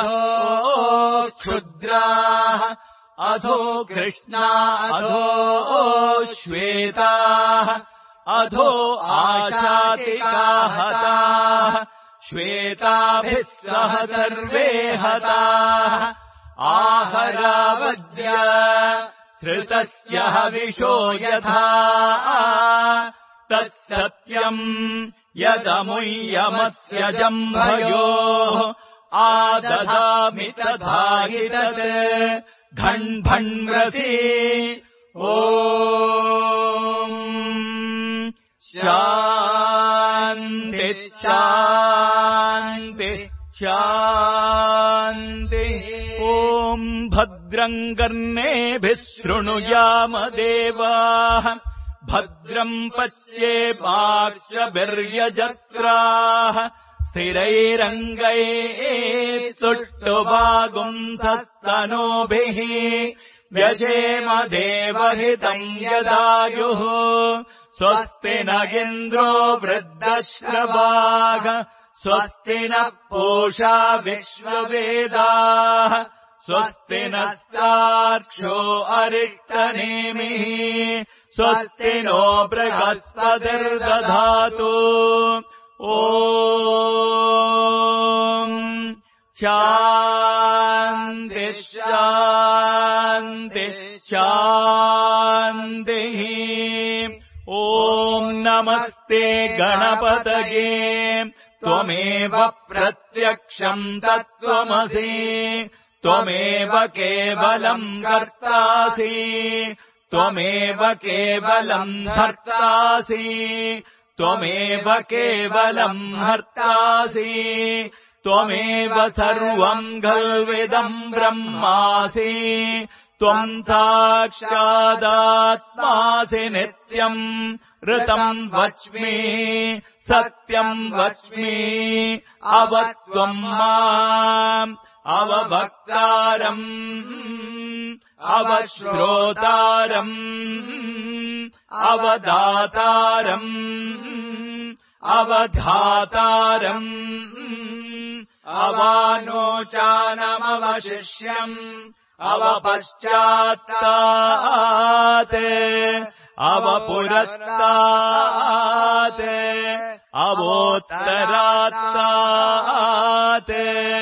क्षुद्राः अधो कृष्णा अधो श्वेताः अधो आशातिकाः हताः श्वेताभिः सह सर्वे हताः आहरावद्य श्रुतस्य हविषो यथा तत्सत्यम् यदमुय्यमस्य जम्भयोः आदधामि तथा हि तत् घण्भण्रसि ॐ शान्ति शान्ति शान्ति ॐ ॐ भद्रम् कर्णेभिः शृणुयाम देवाः भद्रम् पश्येमाक्षभिर्यजत्राः स्थिरैरङ्गैः सुष्ठुवागुंसस्तनूभिः व्यशेम देवहितम् यदायुः स्वस्ति न इन्द्रो वृद्धश्रवाः स्वस्ति नः पूषा विश्ववेदाः स्वस्ति नस्तार्क्ष्यो अरिष्टनेमिः स्वस्ति नो बृहस्पतिर्दधातु ॐ शान्ति शान्ति शान्तिः ॐ नमस्ते गणपतये त्वमेव प्रत्यक्षम् तत्त्वमसि त्वमेव केवलम् कर्तासि त्वमेव केवलम् हर्तासि त्वमेव केवलम् हर्तासि त्वमेव सर्वम् खल्विदम् ब्रह्मासि त्वम् साक्षादात्मासि नित्यम् ऋतम् वच्मि सत्यम् वच्मि अवत्वम् माम् अवभक्तारम् अवश्रोतारम् अवदातारम् अवधातारम् अवानोचानमवशिष्यम् अवपश्चात्तात् अवपुरत्तात् अवोत्तरात्तात्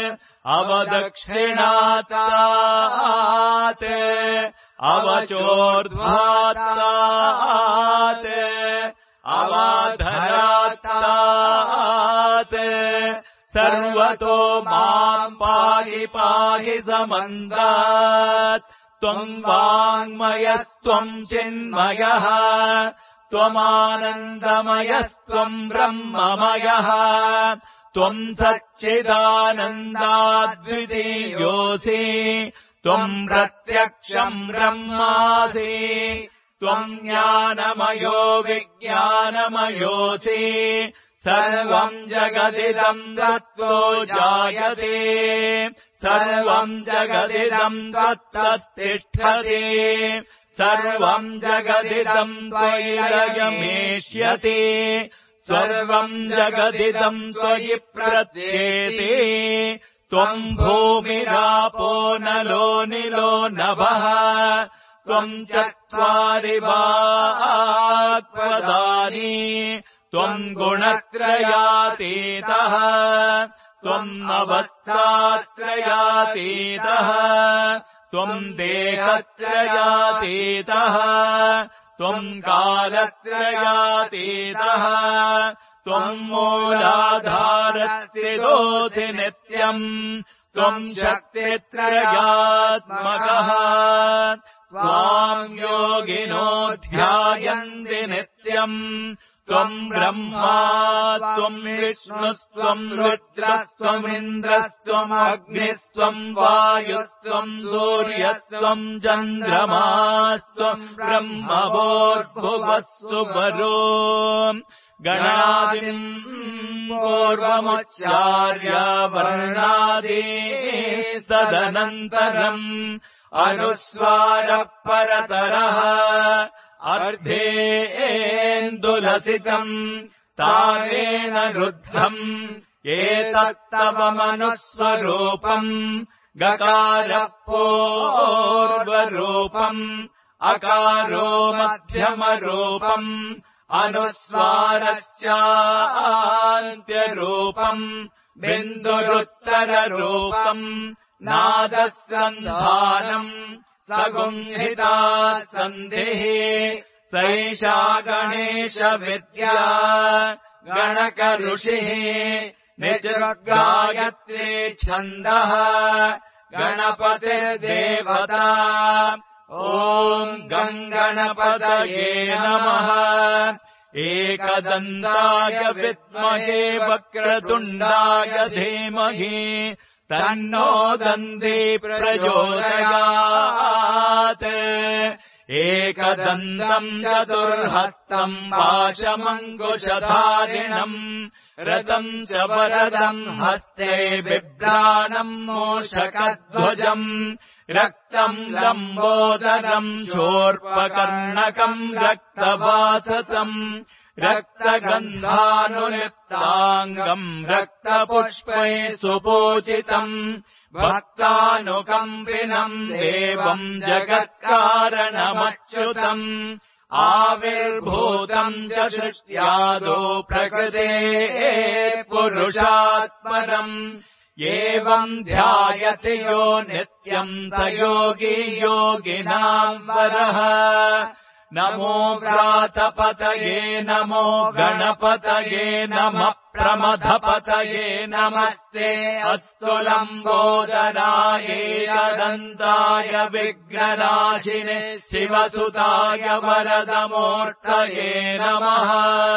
अवदक्षिणात्तात् अवचोर्ध्वात्तात् अवाधरात्तात् सर्वतो माम् पाहि पाहि समन्तात् त्वम् वाङ्मयस्त्वम् चिन्मयः त्वमानन्दमयस्त्वम् ब्रह्ममयः त्वम् सच्चिदानन्दाद्वितीयोऽसि त्वम् प्रत्यक्षम् ब्रह्मासि त्वम् ज्ञानमयो विज्ञानमयोऽसि सर्वम् जगदिदम् तत्त्वो जायते सर्वम् जगदिदम् तत्तस्तिष्ठति सर्वम् जगदिदम् त्वयि लयमेष्यति सर्वम् जगदिदम् त्वयि प्रत्येति त्वम् भूमिरापो नलो निलो नभः त्वम् चत्वारि वाक्पदानि त्वम् गुणत्रयातीतः त्वम् अवस्थात्रयातीतः त्वम् देहत्रयातीतः त्वम् कालत्रयातीतः त्वम् मूलाधारस्थितोऽसि नित्यम् त्वम् शक्तित्रयात्मकः त्वाम् योगिनो ध्यायन्ति नित्यम् त्वम् ब्रह्मा त्वम् विष्णुस्त्वम् रुद्रस्त्वमिन्द्रस्त्वम् अग्निस्त्वम् वायुस्त्वम् सूर्यस्त्वम् चन्द्रमास्त्वम् ब्रह्मभूर्भुवस्सु परो गणादिम् पूर्वमुच्चार्य वर्णादि तदनन्तरम् अनुस्वारः परतरः अर्धेन्दुलसितम् तारेण रुद्धम् एतत्तव मनुस्वरूपम् गकारः पूर्वरूपम् अकारो मध्यमरूपम् अनुस्वारश्चान्त्यरूपम् बिन्दुरुत्तररूपम् नादः सन्धानम् सगुंहिता सन्धिः सैषा गणेशविद्या गणकऋषिः निजगायत्री छन्दः गणपतिर्देवता ॐ गङ्गणपतये नमः एकदन्ताय विद्महे वक्रतुण्डाय धीमहि तन्नो दन्ती प्रचोदयात् एकदन्तम् चतुर्हस्तम् पाशमङ्कुशधारिणम् रथम् च वरदम् हस्ते बिभ्राणम् मूषकध्वजम् रक्तम् लम्बोदरम् शूर्पकर्णकम् रक्तवाससम् रक्तगन्धानुलिप्ताङ्गम् रक्तपुष्पैः सुपूजितम् भक्तानुकम्पिनम् देवम् जगत्कारणमच्युतम् आविर्भूतम् च सृष्ट्यादौ प्रकृतेः पुरुषात्परम् एवम् ध्यायति यो नित्यम् स योगी योगिनाम् वरः नमो व्रातपतये नमो गणपतये नमः प्रमथपतये नमस्ते अस्तु लम्बोदराय एकदन्ताय विघ्ननाशिने शिवसुताय वरदमूर्तये नमः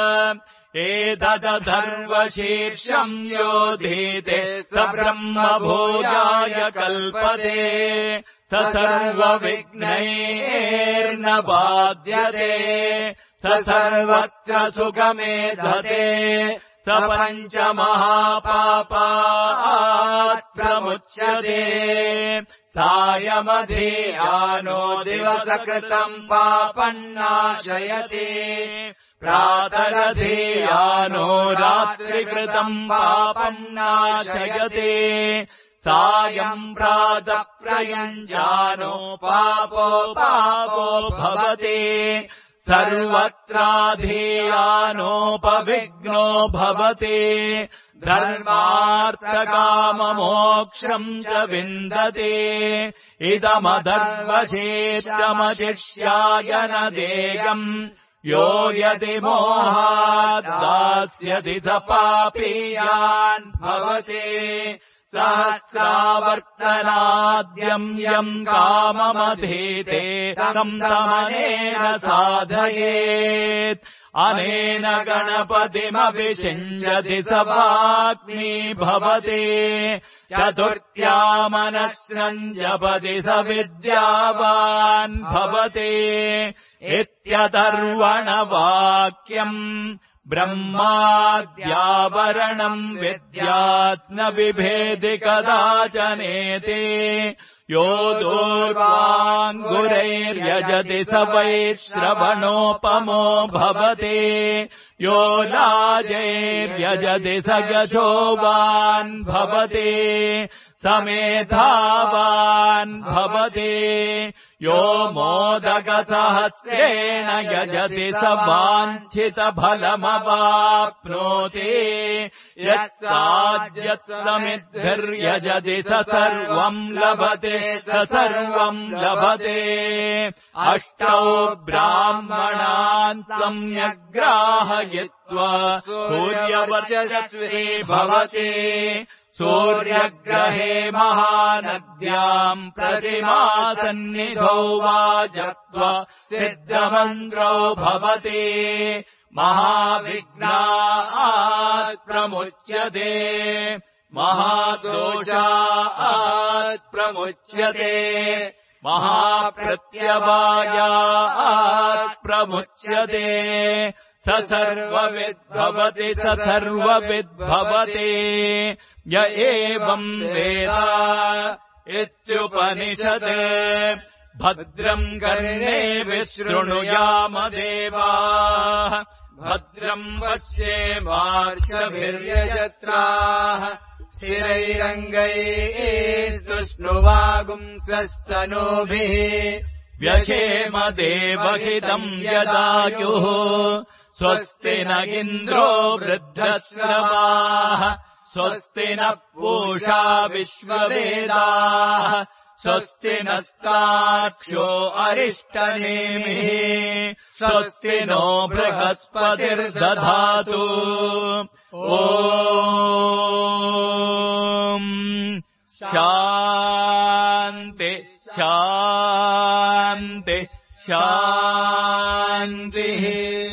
एतदथर्वशीर्षम् योधीते स ब्रह्मभूयाय कल्पते स सर्वविघ्नैर्न बाध्यते स सर्वत्र सुखमेधते स पञ्चमहापापात् प्रमुच्यते सायमधीयानो दिवसकृतम् पापन्नाशयति प्रातरधीयानो रात्रिकृतम् पापन्नाशयति सायम् प्रातः प्रयुञ्जानो पापो भवति सर्वत्राधीयानोपविघ्नो भवति धर्मार्थकाममोक्षम् च विन्दति इदमधर्वशीर्षमशिष्याय न देयम् यो यदि मोहात् दास्यति स पापीयान् भवति सहस्रावर्तनाद्यम् यम् काममधीते तम् तमनेन साधयेत् अनेन गणपतिमभिषिञ्चति स वाग्मी भवति चतुर्थ्यामनश्नम् जपति स विद्यावान् भवति इत्यतर्वणवाक्यम् ब्रह्माद्यावरणम् विद्यात् न बिभेदि कदाचनेति यो दूर्वाङ्गुरैर्यजति स वै श्रवणोपमो भवति यो लाजैर्यजति स यशोवान् भवति स मेधावान् भवति यो मोदकसहस्रेण यजति स वाञ्छितफलमवाप्नोति यत्साज्यत्समिद्भिर्यजति स सर्वम् लभते स सर्वम् लभते अष्टौ ब्राह्मणान् सम्यग्राहयित्वा सूर्यवर्चस्वी भवति सूर्यग्रहे महानद्याम् प्रतिमासन्निधौ वा जप्त्वा सिद्धमन्त्रो भवति महाविघ्नात् प्रमुच्यते महादोषात् प्रमुच्यते महाप्रत्यवायात् प्रमुच्यते स सर्वविद्भवति स सर्वविद्भवति य एवम् वेद इत्युपनिषत् भद्रम् कर्णेभिः शृणुयाम देवाः भद्रम् पश्येमार्षभिर्यजत्राः स्थिरैरङ्गैस्तुष्णुवागुंसस्तनूभिः व्यशेम देवहितम् यदायुः स्वस्ति न इन्द्रो वृद्धश्रवाः स्वस्ति न पूषा विश्ववेदाः स्वस्ति नस्तार्क्ष्यो अरिष्टनेमिः स्वस्ति नो बृहस्पतिर्दधातु ॐ शान्ति शान्ति शान्तिः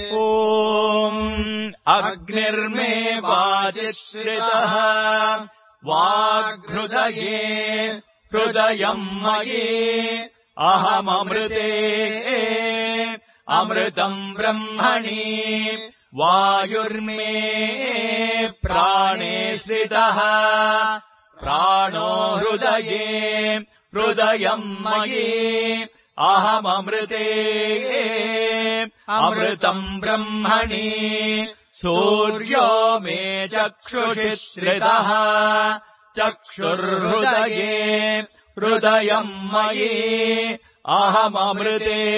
ॐ अग्निर्मे वाजिश्रितः वाग्हृदये हृदयम् मयि अहममृते अमृतम् ब्रह्मणि वायुर्मे प्राणे श्रितः प्राणो हृदये हृदयम् मयि अहममृते अमृतम् ब्रह्मणि सूर्यो मे चक्षुषि श्रितः चक्षुर्हृदये हृदयम् मयि अहममृते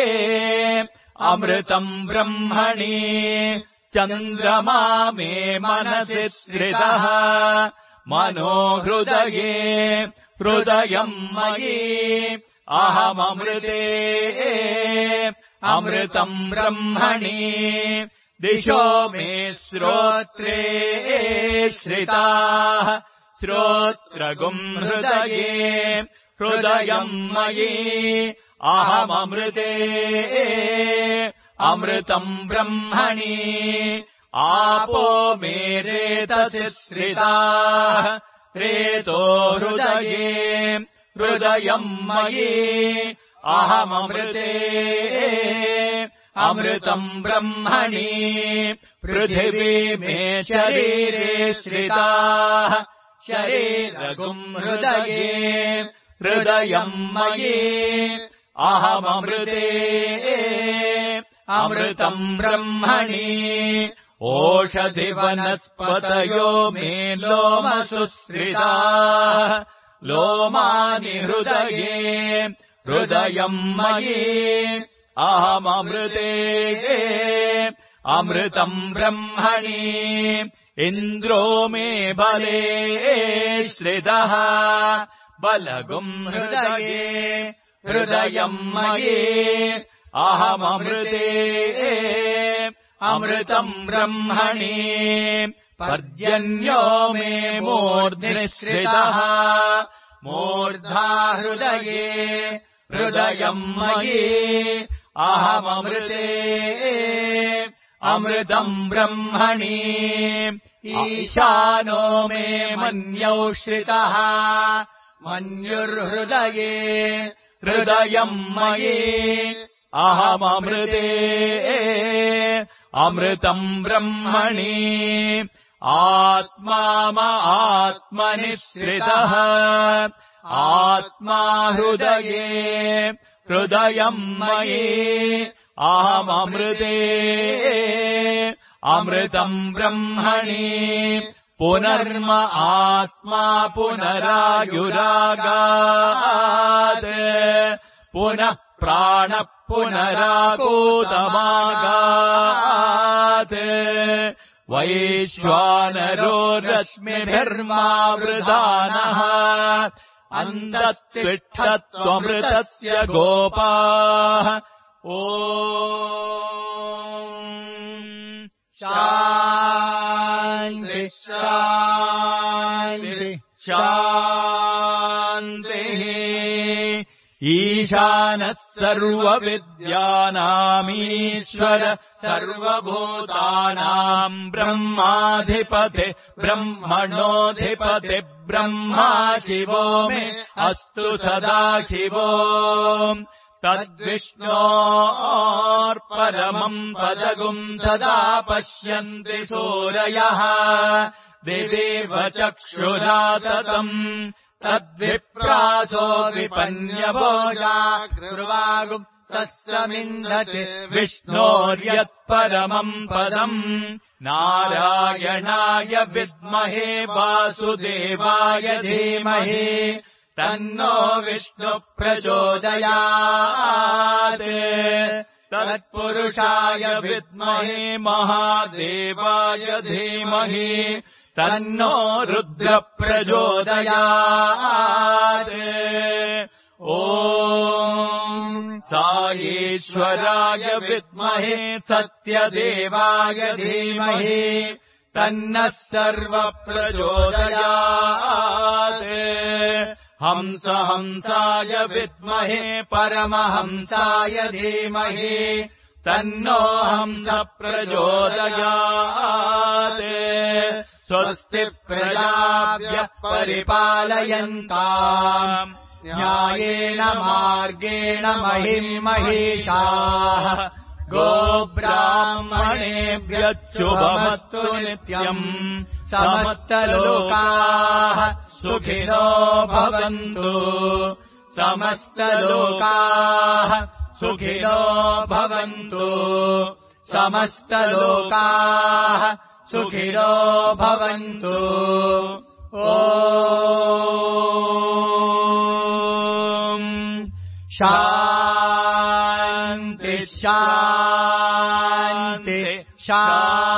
अमृतम् ब्रह्मणि चन्द्रमा मे मनसि स्थितः मनो हृदये हृदयम् मयि अहममृते अमृतम् ब्रह्मणि दिशो मे श्रोत्रे श्रिताः श्रोत्रगुम् हृदये हृदयम् मयि अहममृते अमृतम् ब्रह्मणि आपो मे रेतसि श्रिताः रेतो हृदये हृदयम् मयि अहममृते अमृतम् ब्रह्मणि पृथिवी मे शरीरे श्रिताः शरीरगुम् हृदये हृदयम् मयि अहममृते अमृतम् ब्रह्मणि ओषधिवनस्पतयो मे लोमसु श्रिताः लोमानि हृदये हृदयम् मयि अहममृते अमृतम् ब्रह्मणि इन्द्रो मे बले श्रितः बलगुम् हृदये हृदयम् मयि अहममृते अमृतम् ब्रह्मणि पर्जन्यो मे मूर्ध्नि श्रितः मूर्धा हृदये हृदयम् मयि अहममृते अमृतम् ब्रह्मणि ईशानो मे मन्यौ श्रितः मन्युर्हृदये हृदयम् मयि अहममृते अमृतम् ब्रह्मणि आत्मा आत्मनि श्रितः आत्मा हृदये हृदयम् मयि अहममृते अमृतम् ब्रह्मणि पुनर्म आत्मा पुनरायुरागात् पुनः प्राणः पुनराकूतमागात् वैश्वानरो रश्मिभिर्मावृधानः अन्तस्तिष्ठत्वमृतस्य गोपाः ॐ शान्ति शान्ति शान्तिः ईशानः सर्वविद्यानामीश्वर सर्वभूतानाम् ब्रह्माधिपति ब्रह्मणोऽधिपति ब्रह्मा शिवो मे अस्तु सदा शिवो तद्विष्णोर्परमम् पदगुम् सदा पश्यन्ति सूरयः दिवीव चक्षुषा ततम् तद्विप्रासो विपन्यभोजाग्रुवागुम् सस्रमिन्धते विष्णोर्यत्परमम् पदम् नारायणाय विद्महे वासुदेवाय धीमहि तन्नो विष्णु प्रचोदयात् तत्पुरुषाय विद्महे महादेवाय धीमहि तन्नो रुद्र प्रचोदयात् ॐ साईश्वराय विद्महे सत्यदेवाय धीमहि तन्नः सर्व प्रचोदयात् हंसाय विद्महे परमहंसाय धीमहि तन्नो हंस प्रचोदयात् स्वस्ति प्रजाभ्यः परिपालयन्ताम् न्यायेन मार्गेण महिम् महिषाः गोब्राह्मणेभ्यः शुभमस्तु नित्यम् समस्तलोकाः सुखिनो भवन्तु समस्तलोकाः सुखिनो भवन्तु समस्तलोकाः सुखिनो भवन्तु ॐ शान्ति शान्ति शान्ति